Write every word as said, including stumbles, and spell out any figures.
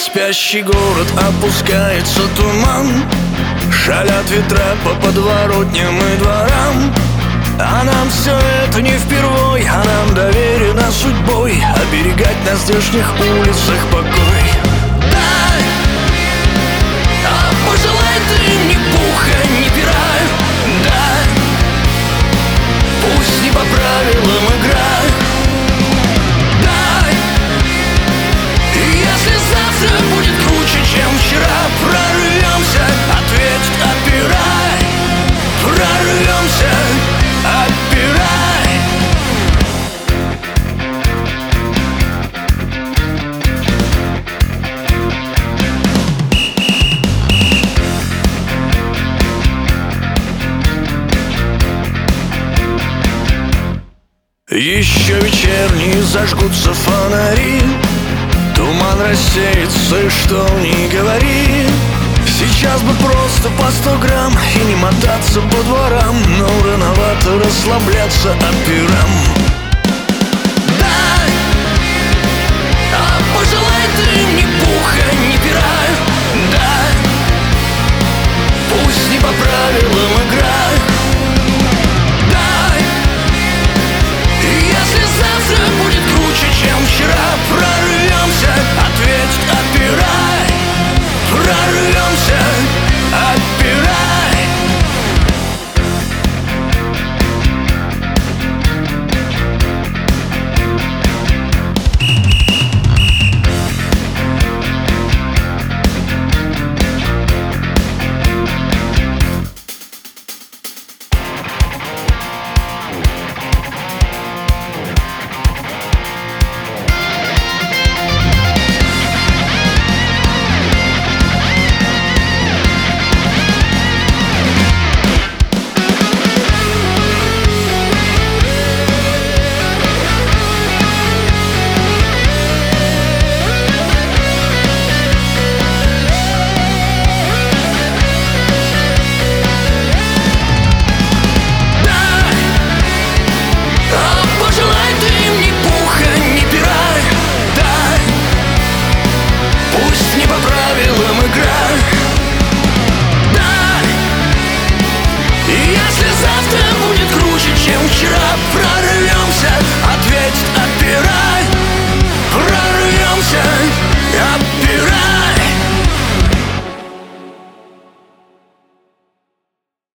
спящий город опускается туман, шалят ветра по подворотням и дворам. А нам все это не впервой, а нам доверено судьбой оберегать на здешних улицах покой. Дай, а пожелай ты ни пуха, ни пера. Дай, пусть не по правилам играй. Дай, если завтра будет круче, чем вчера, прорвемся, ответит опирай. Прорвемся, опирай. Еще вечерние зажгутся фонари, туман рассеется, и что ни говори. Сейчас бы просто по сто грамм и не мотаться по дворам, но рановато расслабляться операм. Дай, а пожелай ты ни пуха, ни пера. Дай, пусть не по правилам играй.